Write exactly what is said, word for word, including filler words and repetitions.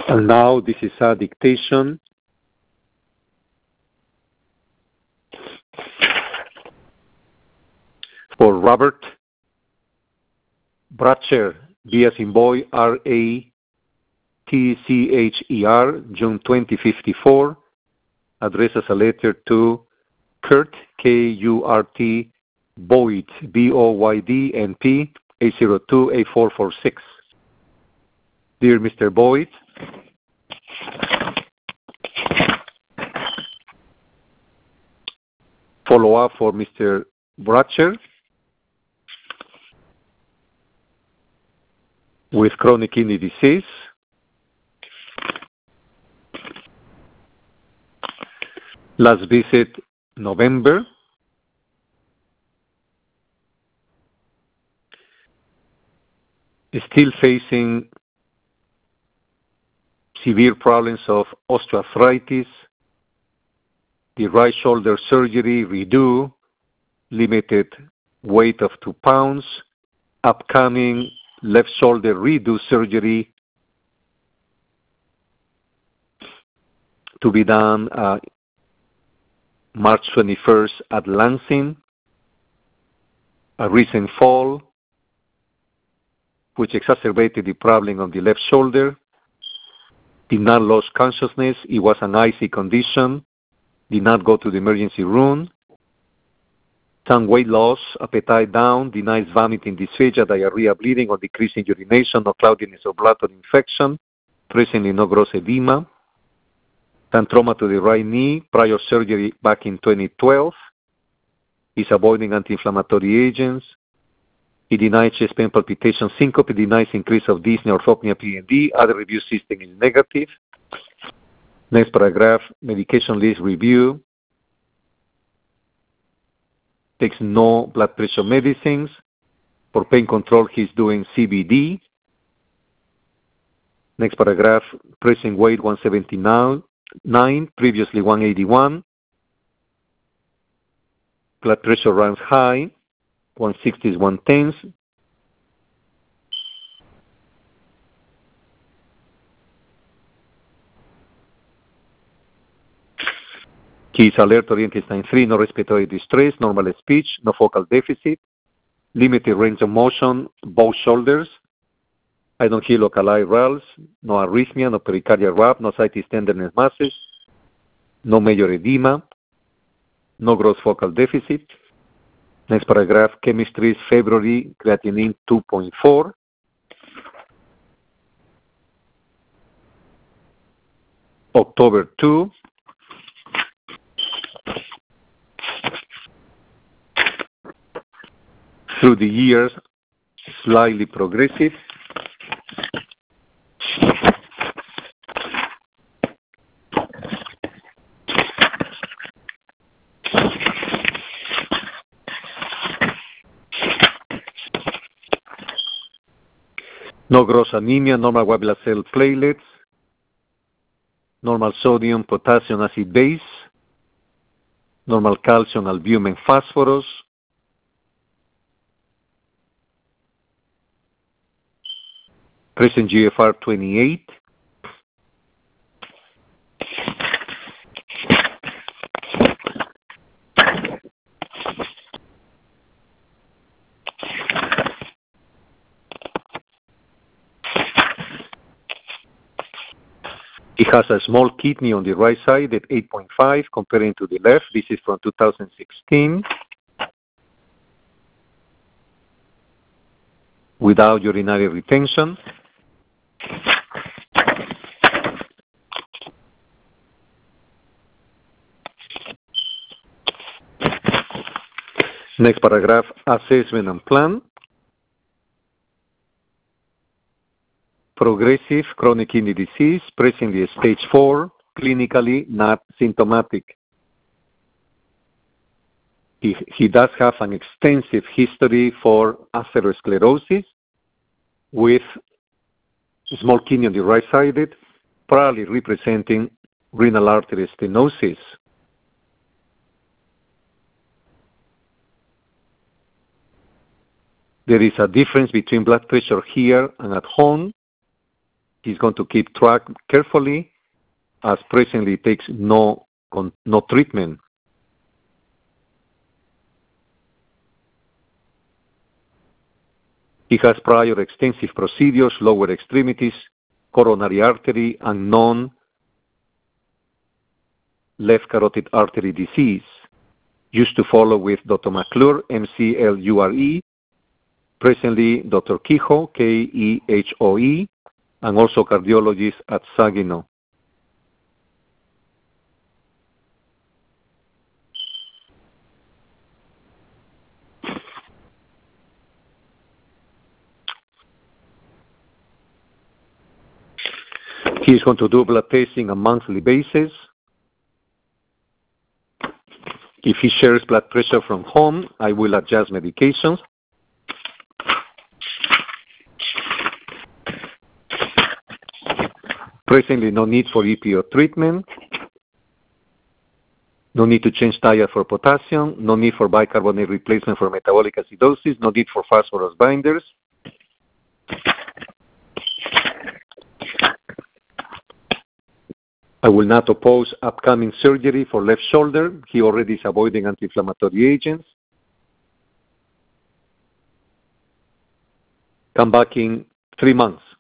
And now this is a dictation. For Robert Bratcher, B as in boy, R A T C H E R, June twentieth, fifty-four, addresses a letter to Kurt, K U R T, Boyd, B O Y D, N P, eight zero two eight four four six. Dear Mister Boyd, follow up for Mister Bratcher with chronic kidney disease. Last visit, November. Still facing severe problems of osteoarthritis, the right shoulder surgery redo, limited weight of two pounds, upcoming left shoulder redo surgery to be done uh, March twenty-first at Lansing, a recent fall which exacerbated the problem on the left shoulder, did not lose consciousness, it was an icy condition, did not go to the emergency room, some weight loss, appetite down, denies vomiting, dysphagia, diarrhea, bleeding, or decreasing urination, no cloudiness or blood or infection, presently no gross edema, some trauma to the right knee, prior surgery back in twenty twelve, is avoiding anti-inflammatory agents, he denies chest pain, palpitation, syncope, he denies increase of dyspnea, orthopnea, P N D, other review system is negative. Next paragraph, medication list review, takes no blood pressure medicines. For pain control, he's doing C B D. Next paragraph, present weight one seventy-nine, previously one eighty-one. Blood pressure runs high, one sixty is one ten. He is alert, oriented time three, no respiratory distress, normal speech, no focal deficit, limited range of motion, both shoulders. I don't hear localized rals, no arrhythmia, no pericardial rap, no situs tenderness masses, no major edema, no gross focal deficit. Next paragraph, chemistry is February, creatinine two point four. October second. Through the years, slightly progressive. No gross anemia, normal white blood cell platelets, normal sodium, potassium, acid base, normal calcium, albumin, phosphorus, present G F R twenty-eight, he has a small kidney on the right side at eight point five comparing to the left. This is from two thousand sixteen. Without urinary retention. Next paragraph, assessment and plan. Progressive chronic kidney disease, presently stage four, clinically not symptomatic. He, he does have an extensive history for atherosclerosis with small kidney on the right sided, probably representing renal artery stenosis. There is a difference between blood pressure here and at home. He's going to keep track carefully, as presently takes no, no treatment. He has prior extensive procedures, lower extremities, coronary artery, and non-left carotid artery disease. Used to follow with Doctor McClure, M C L U R E, presently Doctor Kehoe, K E H O E, and also cardiologist at Saginaw. He is going to do blood testing on a monthly basis. If he shares blood pressure from home, I will adjust medications. Presently, no need for E P O treatment. No need to change diet for potassium. No need for bicarbonate replacement for metabolic acidosis. No need for phosphorus binders. I will not oppose upcoming surgery for left shoulder. He already is avoiding anti-inflammatory agents. Come back in three months.